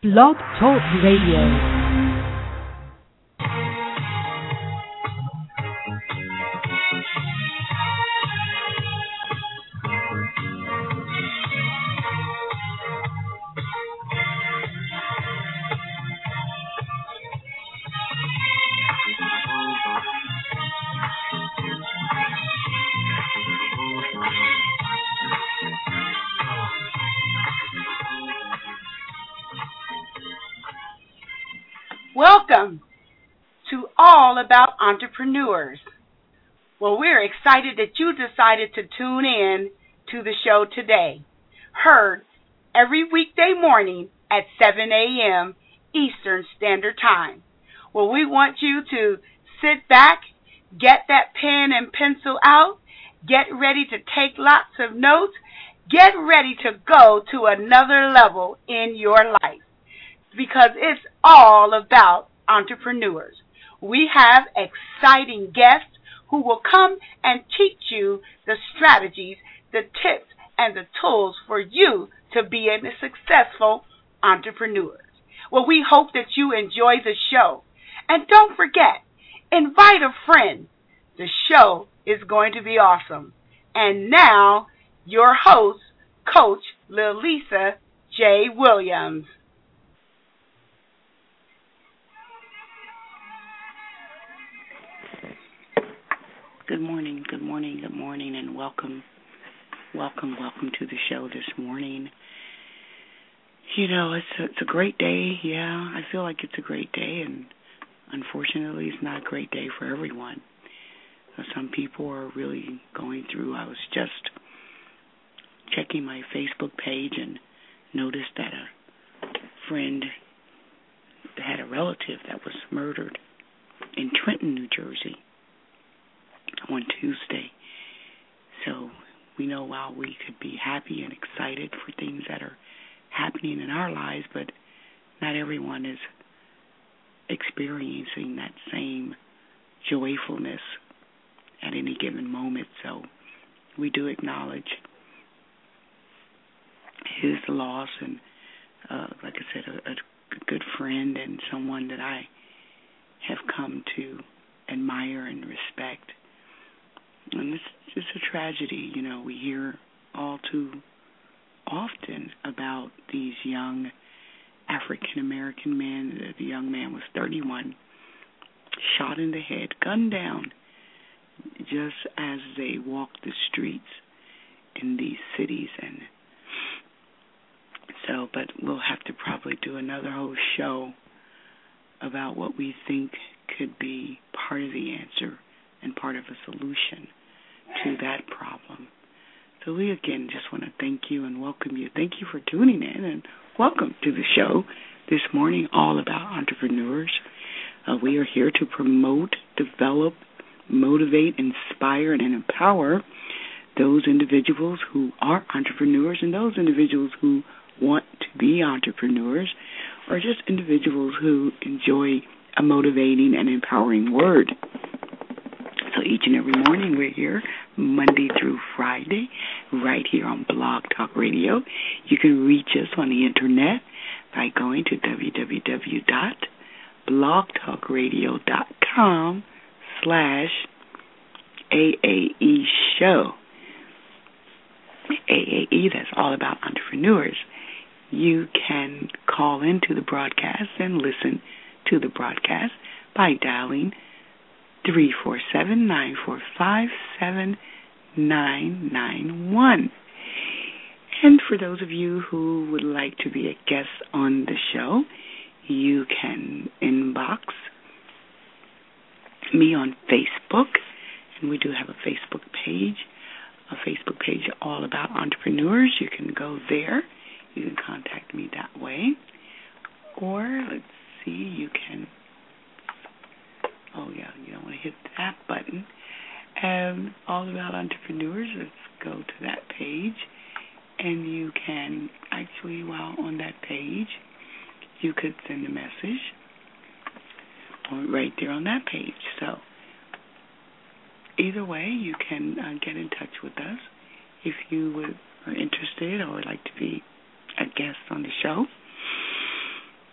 Blog Talk Radio. Welcome to All About Entrepreneurs. Well, we're excited that you decided to tune in to the show today. Heard every weekday morning at 7 a.m. Eastern Standard Time. Well, we want you to sit back, get that pen and pencil out, get ready to take lots of notes, get ready to go to another level in your life. Because it's all about entrepreneurs. We have exciting guests who will come and teach you the strategies, the tips, and the tools for you to be a successful entrepreneur. Well, we hope that you enjoy the show. And don't forget, invite a friend. The show is going to be awesome. And now, your host, Coach Lilisa J. Williams. Good morning, and welcome to the show this morning. You know, it's a great day. Yeah, I feel like it's a great day, and unfortunately, it's not a great day for everyone. Some people are really going through. I was just checking my Facebook page and noticed that a friend had a relative that was murdered in Trenton, New Jersey, on Tuesday. So we know while we could be happy and excited for things that are happening in our lives, but not everyone is experiencing that same joyfulness at any given moment. So we do acknowledge his loss, and like I said, a good friend and someone that I have come to admire and respect. And it's just a tragedy. You know, we hear all too often about these young African-American men. The young man was 31, shot in the head, gunned down, just as they walked the streets in these cities. And so, but we'll have to probably do another whole show about what we think could be part of the answer and part of a solution to that problem. So we again just want to thank you and welcome you. Thank you for tuning in, and welcome to the show this morning, All About Entrepreneurs. We are here to promote, develop, motivate, inspire, and empower those individuals who are entrepreneurs and those individuals who want to be entrepreneurs, or just individuals who enjoy a motivating and empowering word. So each and every morning we're here, Monday through Friday, right here on Blog Talk Radio. You can reach us on the internet by going to www.blogtalkradio.com/AAE show. AAE, that's all about entrepreneurs. You can call into the broadcast and listen to the broadcast by dialing 347-945-7991. And for those of you who would like to be a guest on the show, you can inbox me on Facebook, and we do have a Facebook page all about entrepreneurs. You can go there. You can contact me that way. Or, let's see, you can... Oh, yeah, you don't want to hit that button. All About Entrepreneurs, let's go to that page. And you can actually, while on that page, you could send a message right there on that page. So either way, you can get in touch with us if you are interested or would like to be a guest on the show.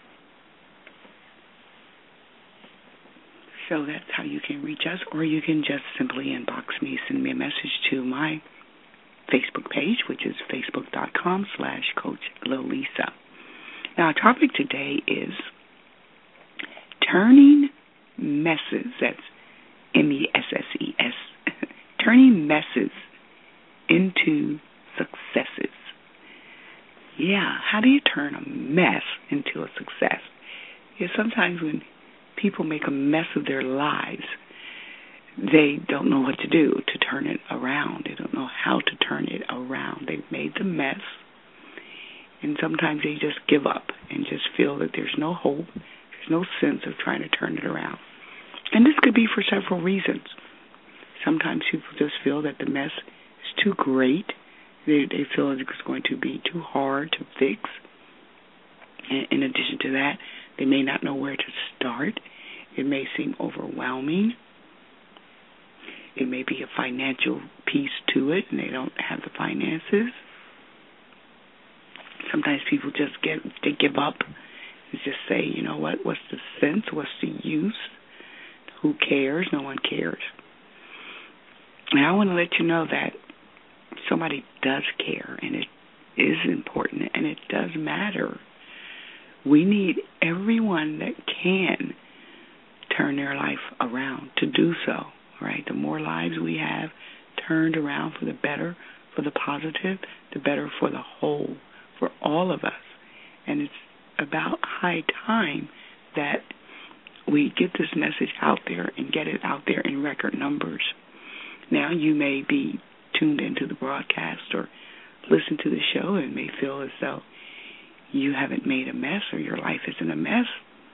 So that's how you can reach us, or you can just simply inbox me, send me a message to my Facebook page, which is facebook.com/Coach Lilisa. Now, our topic today is turning messes, that's MESSES, turning messes into successes. Yeah, how do you turn a mess into a success? Yeah, sometimes when people make a mess of their lives, they don't know what to do to turn it around. They don't know how to turn it around. They've made the mess, and sometimes they just give up and just feel that there's no hope, there's no sense of trying to turn it around. And this could be for several reasons. Sometimes people just feel that the mess is too great. They feel it's going to be too hard to fix. And in addition to that, they may not know where to start. It may seem overwhelming. It may be a financial piece to it, and they don't have the finances. Sometimes people just give up and just say, you know what, what's the sense? What's the use? Who cares? No one cares. And I want to let you know that somebody does care, and it is important, and it does matter. We need everyone that can turn their life around to do so, right? The more lives we have turned around for the better, for the positive, the better for the whole, for all of us. And it's about high time that we get this message out there and get it out there in record numbers. Now you may be tuned into the broadcast or listen to the show and may feel as though you haven't made a mess or your life isn't a mess.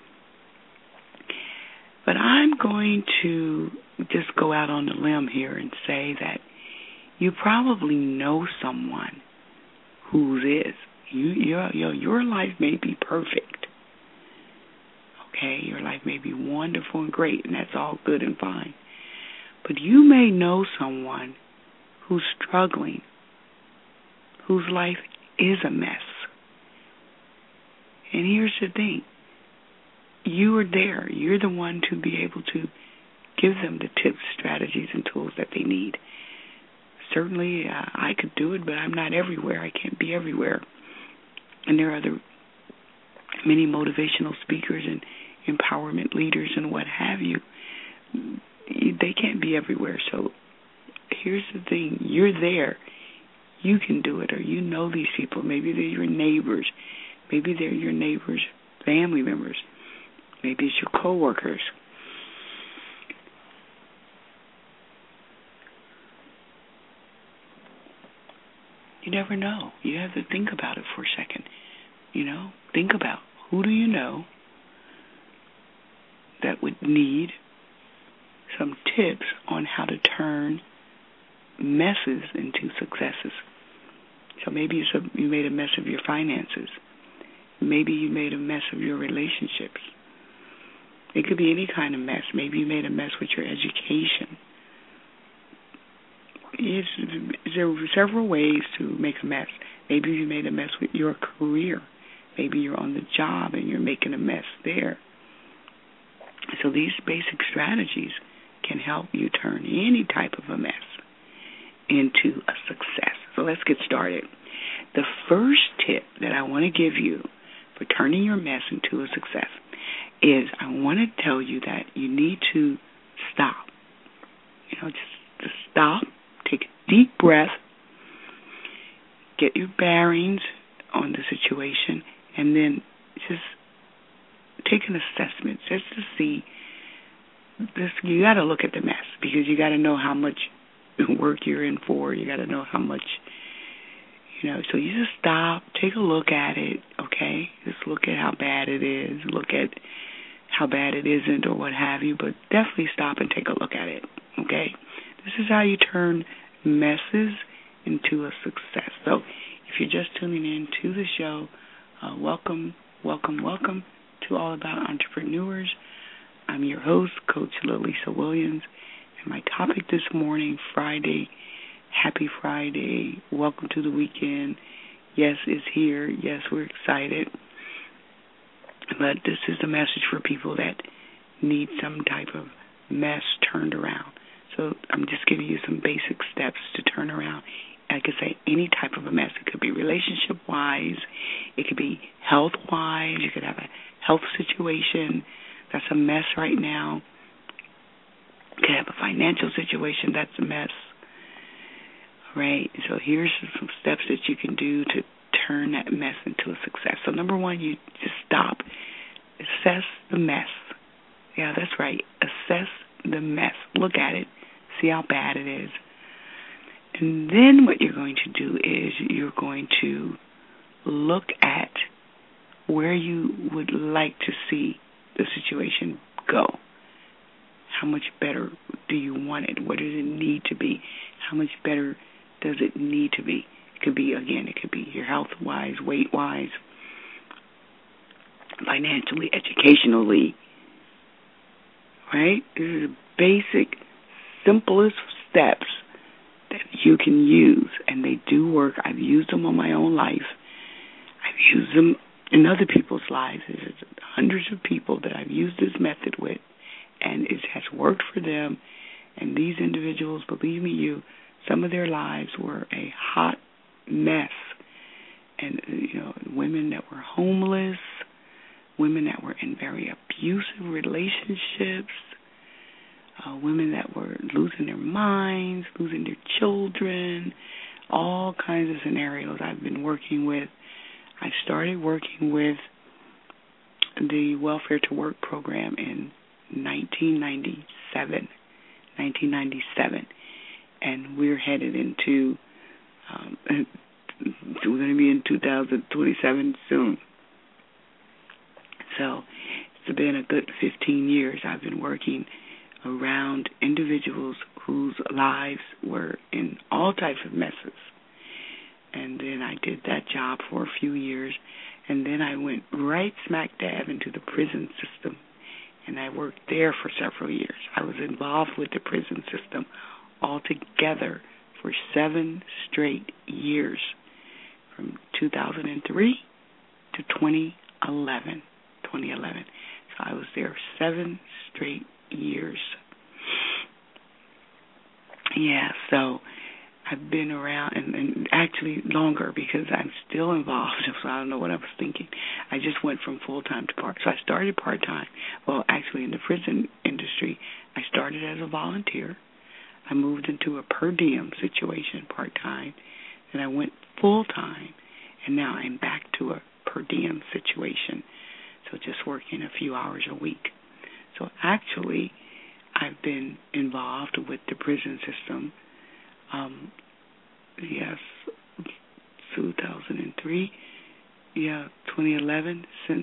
But I'm going to just go out on a limb here and say that you probably know someone whose is. Your life may be perfect. Okay, your life may be wonderful and great, and that's all good and fine. But you may know someone who's struggling, whose life is a mess. And here's the thing. You are there. You're the one to be able to give them the tips, strategies, and tools that they need. Certainly, I could do it, but I'm not everywhere. I can't be everywhere. And there are many motivational speakers and empowerment leaders and what have you. They can't be everywhere. So here's the thing. You're there. You can do it, or you know these people. Maybe they're your neighbors. Maybe they're your neighbors' family members. Maybe it's your coworkers. You never know. You have to think about it for a second. Think about who do you know that would need some tips on how to turn messes into successes. So maybe you made a mess of your finances. Maybe you made a mess of your relationships. It could be any kind of mess. Maybe you made a mess with your education. There are several ways to make a mess. Maybe you made a mess with your career. Maybe you're on the job and you're making a mess there. So these basic strategies can help you turn any type of a mess into a success. So let's get started. The first tip that I want to give you for turning your mess into a success is I want to tell you that you need to stop. Just stop, take a deep breath, get your bearings on the situation, and then just take an assessment just to see this. You got to look at the mess because you got to know how much work you're in for. You got to know how much, so you just stop, take a look at it, okay? Just look at how bad it is, look at how bad it isn't or what have you, but definitely stop and take a look at it, okay? This is how you turn messes into a success. So if you're just tuning in to the show, welcome to All About Entrepreneurs. I'm your host, Coach Lilisa Williams, and my topic this morning, Friday, happy Friday, welcome to the weekend. Yes, it's here. Yes, we're excited. But this is a message for people that need some type of mess turned around. So I'm just giving you some basic steps to turn around. I could say any type of a mess. It could be relationship-wise. It could be health-wise. You could have a health situation that's a mess right now. You could have a financial situation that's a mess. All right? So here's some steps that you can do to turn that mess into a success. So number one, you just stop. Assess the mess. Yeah, that's right. Assess the mess. Look at it. See how bad it is. And then what you're going to do is you're going to look at where you would like to see the situation go. How much better do you want it? What does it need to be? How much better does it need to be? It could be, again, it could be your health-wise, weight-wise, financially, educationally, right? This is basic, simplest steps that you can use, and they do work. I've used them on my own life. I've used them in other people's lives. There's hundreds of people that I've used this method with, and it has worked for them. And these individuals, believe me, some of their lives were a hot mess. And, women that were homeless, women that were in very abusive relationships, women that were losing their minds, losing their children, all kinds of scenarios I've been working with. I started working with the Welfare to Work program in 1997, and we're headed into, we're going to be in 2027 soon. So it's been a good 15 years I've been working around individuals whose lives were in all types of messes. And then I did that job for a few years, and then I went right smack dab into the prison system, and I worked there for several years. I was involved with the prison system altogether for 7 straight years, from 2003 to 2011. So I was there 7 straight years. Yeah, so I've been around, and actually longer, because I'm still involved, so I don't know what I was thinking. I just went from full-time to part. So I started part-time. Well, actually, in the prison industry, I started as a volunteer. I moved into a per diem situation, part-time. Then I went full-time, and now I'm back to a per diem situation, so just working a few hours a week. So actually, I've been involved with the prison system, 2003, 2011, since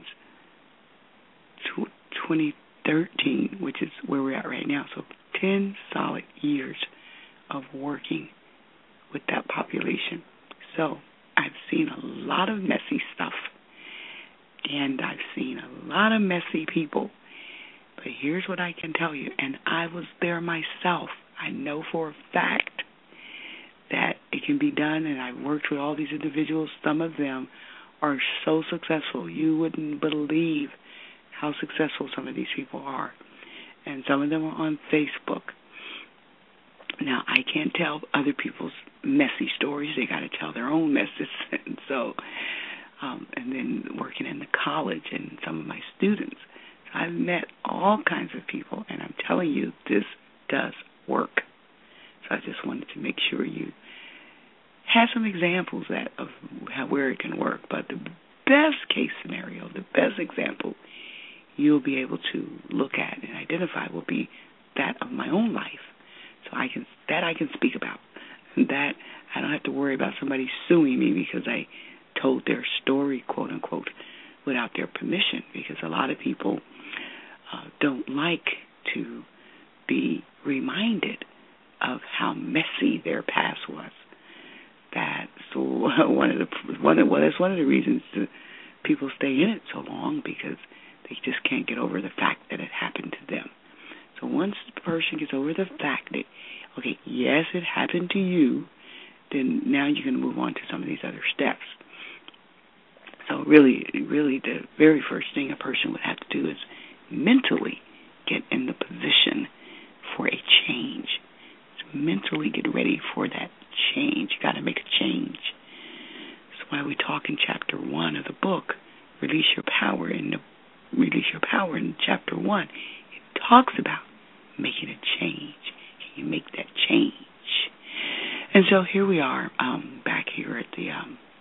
2013, which is where we're at right now. So 10 solid years of working with that population. So I've seen a lot of messy stuff, and I've seen a lot of messy people. But here's what I can tell you, and I was there myself. I know for a fact that it can be done, and I've worked with all these individuals. Some of them are so successful. You wouldn't believe how successful some of these people are. And some of them are on Facebook. Now, I can't tell other people's messy stories. They got to tell their own messes. And so, and then working in the college and some of my students. So I've met all kinds of people, and I'm telling you, this does work. So I just wanted to make sure you have some examples of where it can work. But the best case scenario, the best example you'll be able to look at and identify will be that of my own life. So I can speak about. That I don't have to worry about somebody suing me because I told their story, quote unquote, without their permission, because a lot of people don't like to be reminded of how messy their past was. That's one of the reasons people stay in it so long, because they just can't get over the fact that it happened to them. So once the person gets over the fact that, okay, yes, it happened to you, then now you're going to move on to some of these other steps. So really, the very first thing a person would have to do is mentally get in the position for a change. So mentally get ready for that change. You got to make a change. That's why we talk in chapter 1 of the book, Release Your Power. In chapter 1, it talks about making a change. Can you make that change? And so here we are, back here at the,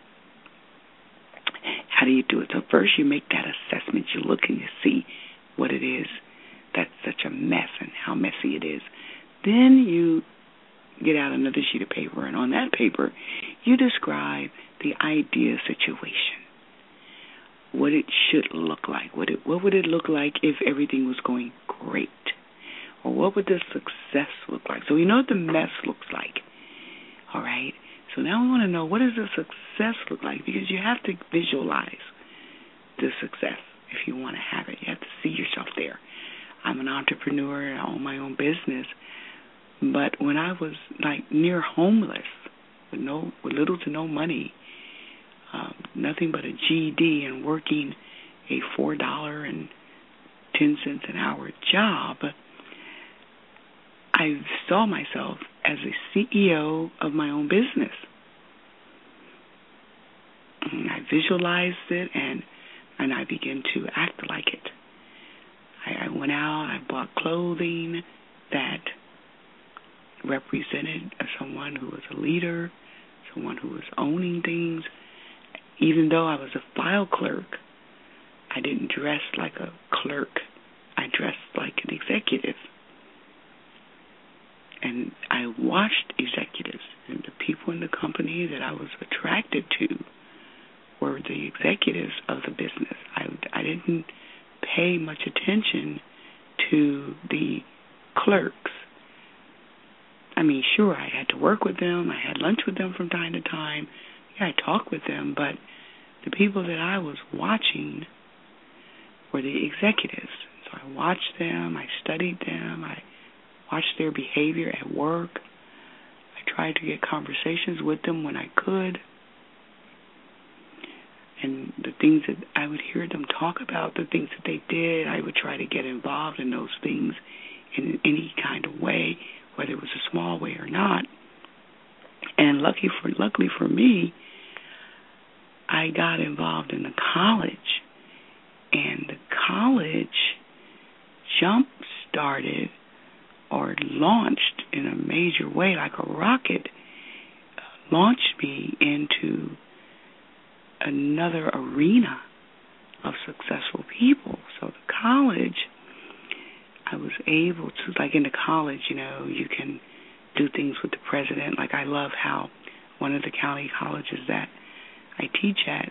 how do you do it? So first you make that assessment. You look and you see what it is that's such a mess and how messy it is. Then you get out another sheet of paper, and on that paper you describe the ideal situation, what it should look like. What would it look like if everything was going great? Or what would the success look like? So we know what the mess looks like. All right? So now we want to know, what does the success look like? Because you have to visualize the success if you want to have it. You have to see yourself there. I'm an entrepreneur. I own my own business. But when I was like near homeless, with little to no money, nothing but a GED, and working a $4.10 an hour job, I saw myself as a CEO of my own business. And I visualized it, and I began to act like it. I went out, I bought clothing that represented someone who was a leader, someone who was owning things. Even though I was a file clerk, I didn't dress like a clerk. I dressed like an executive. And I watched executives, and the people in the company that I was attracted to were the executives of the business. I didn't pay much attention to the clerks. I mean, sure, I had to work with them. I had lunch with them from time to time. Yeah, I talked with them, but the people that I was watching were the executives. So I watched them. I studied them. I watched their behavior at work. I tried to get conversations with them when I could. And the things that I would hear them talk about, the things that they did, I would try to get involved in those things in any kind of way, whether it was a small way or not. And luckily for me, I got involved in the college. And the college jump-started or launched in a major way, like a rocket, launched me into another arena of successful people. So the college, I was able to, like in the college, you can do things with the president. Like I love how one of the county colleges that I teach at,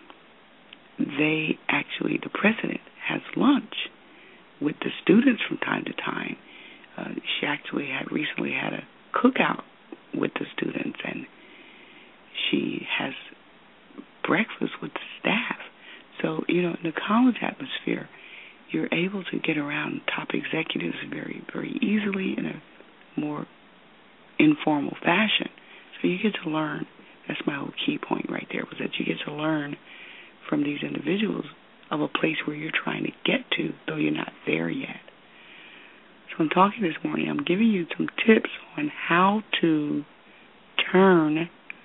the president has lunch with the students from time to time. She actually recently had a cookout with the students, and she has breakfast with the staff. So, in the college atmosphere, you're able to get around top executives very, very easily in a more informal fashion. So you get to learn. That's my whole key point right there, was that you get to learn from these individuals of a place where you're trying to get to, though you're not there yet. So I'm talking this morning, I'm giving you some tips on how to turn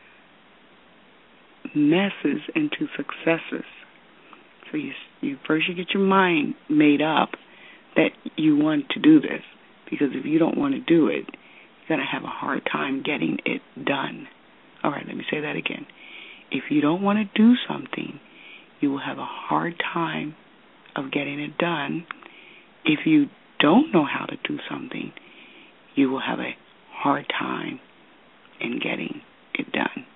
messes into successes. So you first get your mind made up that you want to do this, because if you don't want to do it, you're going to have a hard time getting it done. All right, let me say that again. If you don't want to do something, you will have a hard time of getting it done. If you don't know how to do something, you will have a hard time in getting it done.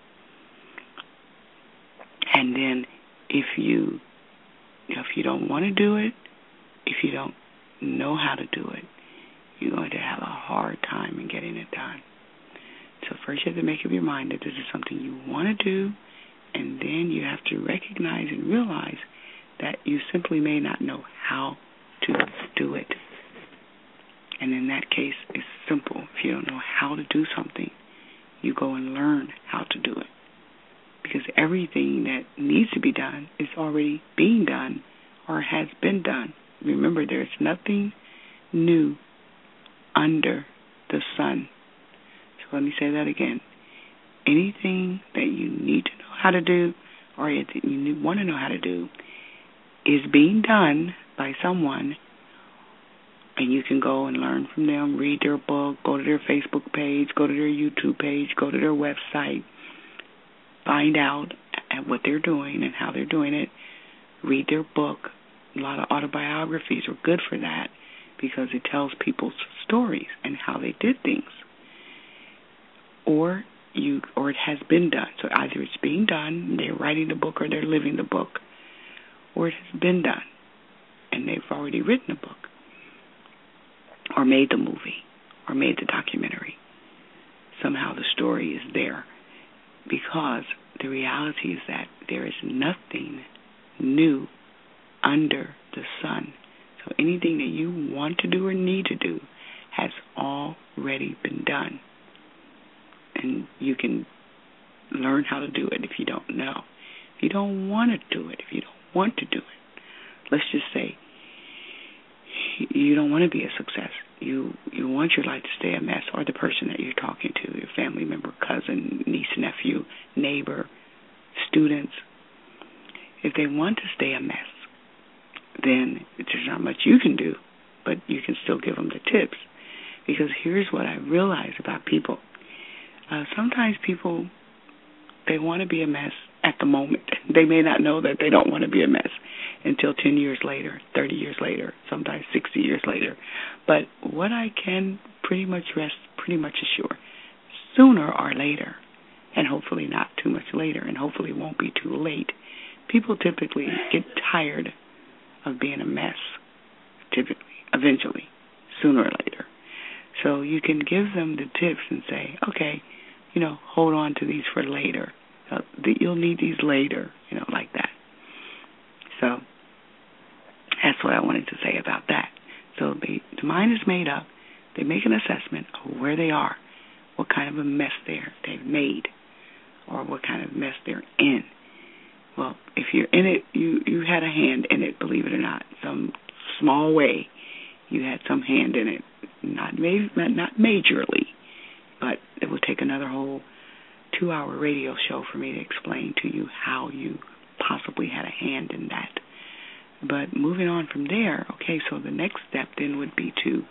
And then if you don't want to do it, if you don't know how to do it, you're going to have a hard time in getting it done. So first you have to make up your mind that this is something you want to do, and then you have to recognize and realize that you simply may not know how to do it. And in that case, it's simple. If you don't know how to do something, you go and learn how to do it. Because everything that needs to be done is already being done or has been done. Remember, there's nothing new under the sun. So let me say that again. Anything that you need to know how to do or you want to know how to do is being done by someone, and you can go and learn from them, read their book, go to their Facebook page, go to their YouTube page, go to their website, find out what they're doing and how they're doing it, read their book. A lot of autobiographies are good for that because it tells people's stories and how they did things. Or it has been done. So either it's being done, they're writing the book, or they're living the book, or it has been done, and they've already written a book, or made the movie, or made the documentary. Somehow the story is there, because the reality is that there is nothing new under the sun. So anything that you want to do or need to do has already been done. And you can learn how to do it if you don't know. If you don't want to do it, if you don't want to do it, let's just say you don't want to be a success. You want your life to stay a mess, or the person that you're talking to, your family member, cousin, niece, nephew, neighbor, students. If they want to stay a mess, then there's not much you can do, but you can still give them the tips. Because here's what I realize about people. Sometimes people, they want to be a mess at the moment. They may not know that they don't want to be a mess until 10 years later, 30 years later, sometimes 60 years later. But what I can pretty much assure, sooner or later, and hopefully not too much later, and hopefully it won't be too late, people typically get tired of being a mess, eventually, sooner or later. So you can give them the tips and say, okay, hold on to these for later. You'll need these later, like that. So that's what I wanted to say about that. So the mind is made up. They make an assessment of where they are, what kind of a mess they've made, or what kind of mess they're in. Well, if you're in it, you had a hand in it, believe it or not. Some small way, you had some hand in it. Not majorly, but it would take another whole 2-hour radio show for me to explain to you how you possibly had a hand in that. But moving on from there, okay, so the next step then would be to,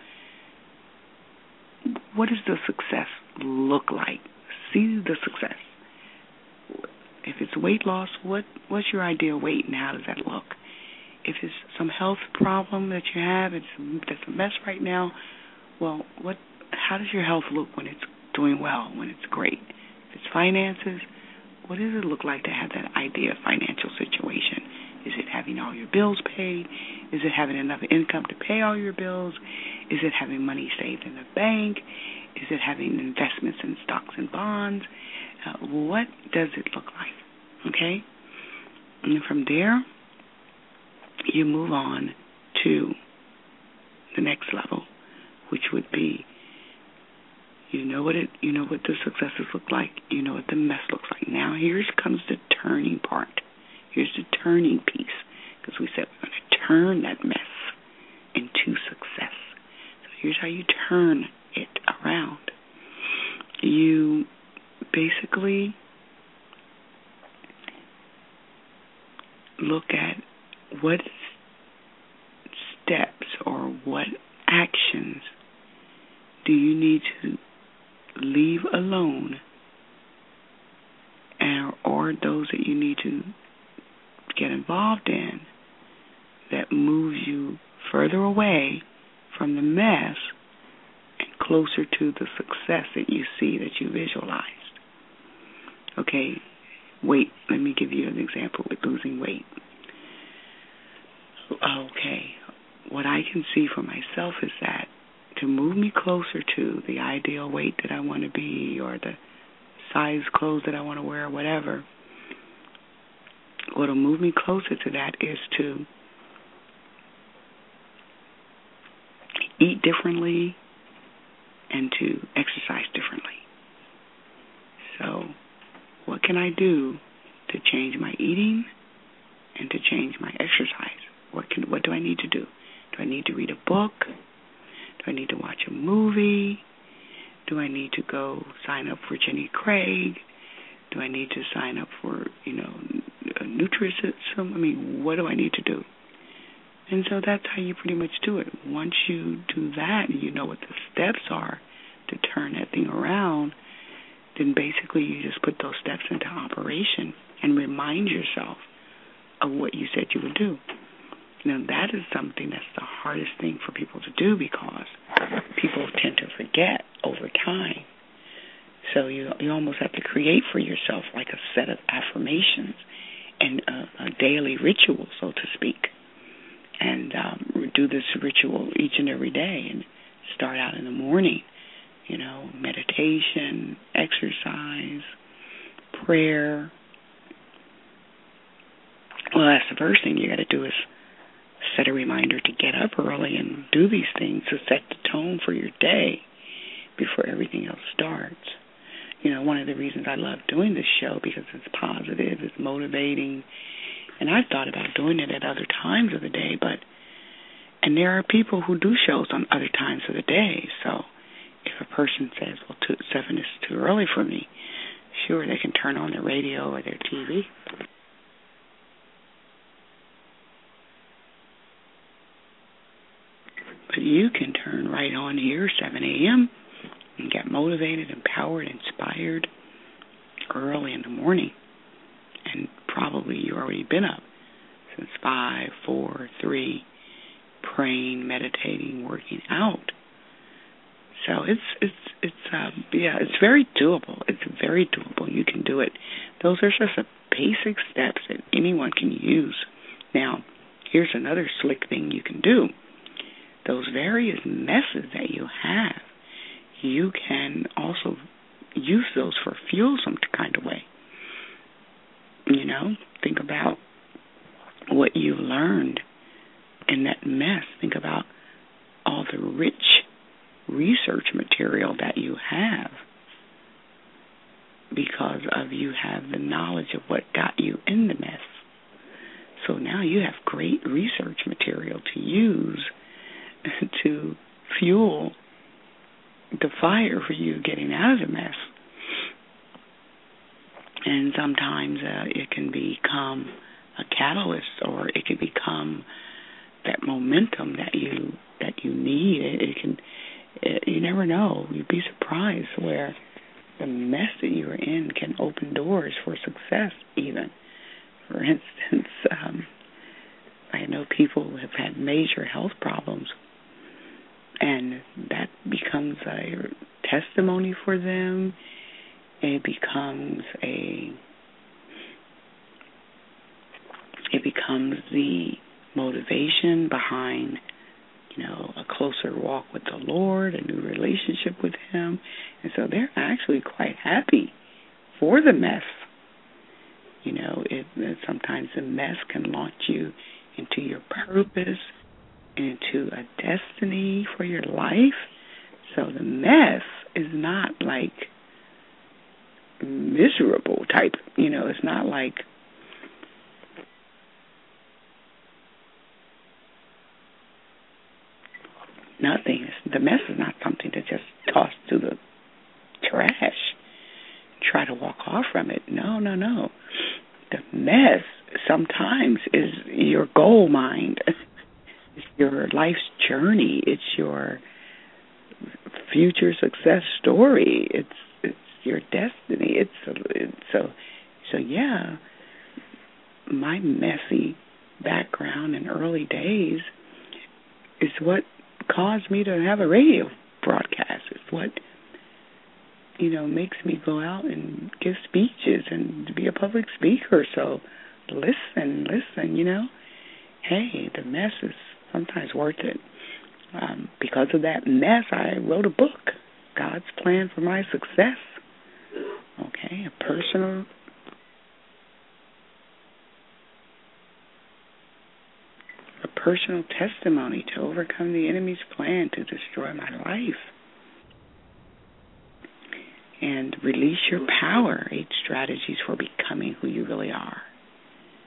what does the success look like? See the success. If it's weight loss, what's your ideal weight and how does that look? If it's some health problem that you have, that's a mess right now, well, how does your health look when it's doing well, when it's great? If it's finances, what does it look like to have that ideal financial situation? Is it having all your bills paid? Is it having enough income to pay all your bills? Is it having money saved in the bank? Is it having investments in stocks and bonds? What does it look like? Okay? And from there, you move on to the next level, which would be, you know what the successes look like. You know what the mess looks like. Now here comes the turning part. Here's the turning piece, because we said we're going to turn that mess into success. So here's how you turn it around. You basically look at what steps or what actions do you need to leave alone, or those that you need to get involved in that moves you further away from the mess and closer to the success that you see, that you visualized. Okay, weight. Let me give you an example with losing weight. Okay, what I can see for myself is that to move me closer to the ideal weight that I want to be, or the size clothes that I want to wear, or whatever, what will move me closer to that is to eat differently and to exercise differently. So what can I do to change my eating and to change my exercise? What do I need to do? Do I need to read a book? Do Do I need to watch a movie? Do I need to go sign up for Jenny Craig? Do I need to sign up for, a Nutrisystem? I mean, what do I need to do? And so that's how you pretty much do it. Once you do that and you know what the steps are to turn that thing around, then basically you just put those steps into operation and remind yourself of what you said you would do. That is something that's the hardest thing for people to do because people tend to forget over time. So you almost have to create for yourself like a set of affirmations and a daily ritual, so to speak. And do this ritual each and every day and start out in the morning, meditation, exercise, prayer. Well, that's the first thing you got to do is set a reminder to get up early and do these things to set the tone for your day before everything else starts. One of the reasons I love doing this show because it's positive, it's motivating, and I've thought about doing it at other times of the day, and there are people who do shows on other times of the day, so if a person says, 7 is too early for me, sure, they can turn on their radio or their TV. But you can turn right on here, 7 a.m., and get motivated, empowered, inspired early in the morning. And probably you've already been up since 5, 4, 3, praying, meditating, working out. So it's very doable. It's very doable. You can do it. Those are just the basic steps that anyone can use. Now, here's another slick thing you can do. Those various messes that you have, you can also use those for fuel some kind of way. Think about what you learned in that mess. Think about all the rich research material that you have because of you have the knowledge of what got you in the mess. So now you have great research material to use to fuel the fire for you getting out of the mess. And sometimes it can become a catalyst, or it can become that momentum that you need. You never know. You'd be surprised where the mess that you're in can open doors for success even. For instance, I know people who have had major health problems, and that becomes a testimony for them. It becomes the motivation behind, a closer walk with the Lord, a new relationship with Him. And so they're actually quite happy for the mess. Sometimes the mess can launch you into your purpose, into a destiny for your life. So the mess is not like miserable type, it's not like nothing. The mess is not something to just toss to the trash, try to walk off from it. No. The mess sometimes is your goal mind. It's your life's journey. It's your future success story. It's your destiny. So yeah. My messy background in early days is what caused me to have a radio broadcast. It's what makes me go out and give speeches and to be a public speaker. So listen. Hey, the mess is sometimes worth it. Because of that mess, I wrote a book, God's Plan for My Success. Okay, a personal testimony to overcome the enemy's plan to destroy my life. And release your power, 8 strategies for becoming who you really are.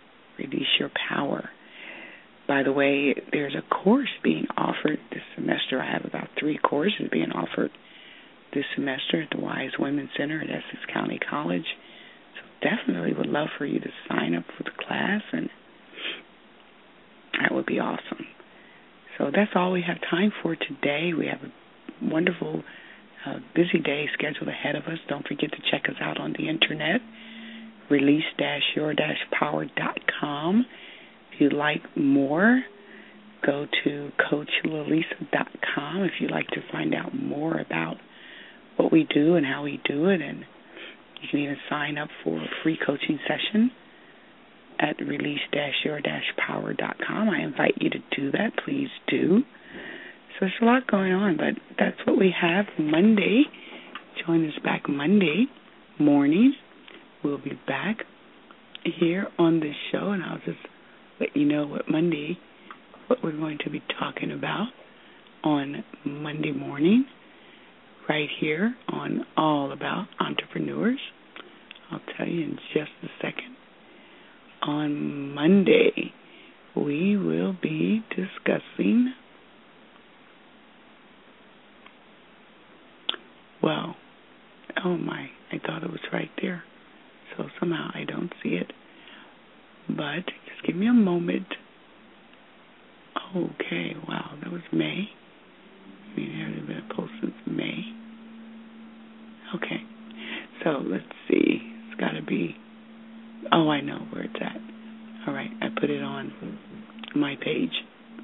Release your power. By the way, there's a course being offered this semester semester. I have about 3 courses being offered this semester at the Wise Women's Center at Essex County College. So definitely would love for you to sign up for the class, and that would be awesome. So that's all we have time for today. We have a wonderful, busy day scheduled ahead of us. Don't forget to check us out on the internet, release-your-power.com. If you'd like more, go to CoachLalisa.com if you'd like to find out more about what we do and how we do it. And you can even sign up for a free coaching session at release-your-power.com. I invite you to do that. Please do. So there's a lot going on, but that's what we have Monday. Join us back Monday morning. We'll be back here on this show, and I'll just let you know what we're going to be talking about on Monday morning, right here on All About Entrepreneurs. I'll tell you in just a second. On Monday, we will be discussing, I thought it was right there. So somehow I don't see it. But just give me a moment. Okay, wow, that was May. It hasn't been a post since May. Okay, so let's see. It's got to be, I know where it's at. All right, I put it on my page.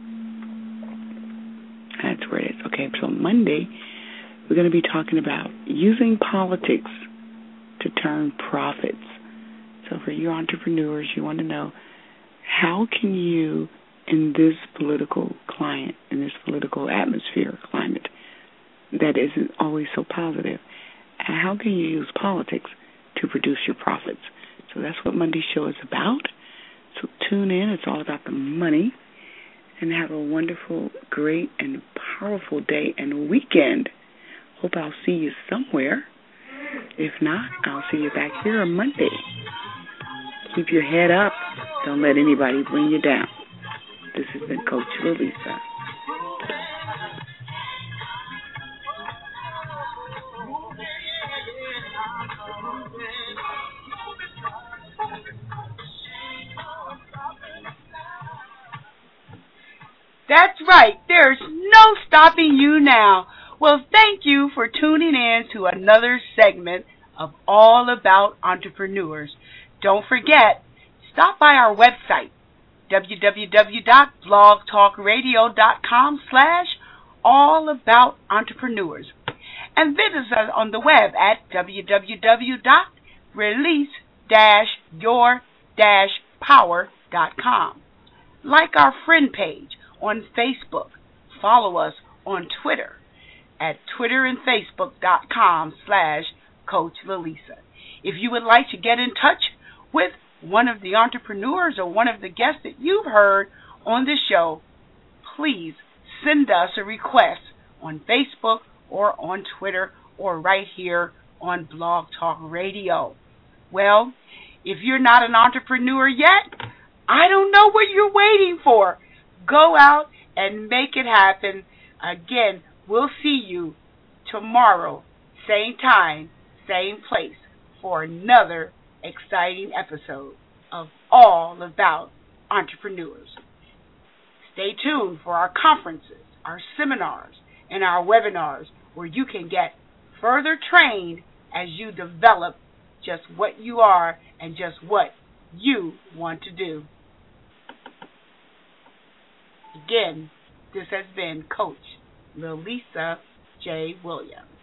That's where it is. Okay, so Monday, we're going to be talking about using politics to turn profits. So for you entrepreneurs, you want to know, how can you, in this political climate, in this political atmosphere, climate, that isn't always so positive, how can you use politics to produce your profits? So that's what Monday's show is about. So tune in. It's all about the money. And have a wonderful, great, and powerful day and weekend. Hope I'll see you somewhere. If not, I'll see you back here on Monday. Keep your head up. Don't let anybody bring you down. This has been Coach Lalisa. That's right. There's no stopping you now. Well, thank you for tuning in to another segment of All About Entrepreneurs. Don't forget, stop by our website, www.blogtalkradio.com/allaboutentrepreneurs, and visit us on the web at www.release-your-power.com. Like our friend page on Facebook. Follow us on Twitter at twitterandfacebook.com/Coach Lalisa. If you would like to get in touch with one of the entrepreneurs or one of the guests that you've heard on the show, please send us a request on Facebook or on Twitter or right here on Blog Talk Radio. Well, if you're not an entrepreneur yet, I don't know what you're waiting for. Go out and make it happen. Again, we'll see you tomorrow, same time, same place, for another exciting episode of All About Entrepreneurs. Stay tuned for our conferences, our seminars, and our webinars where you can get further trained as you develop just what you are and just what you want to do. Again, this has been Coach Lalisa J. Williams.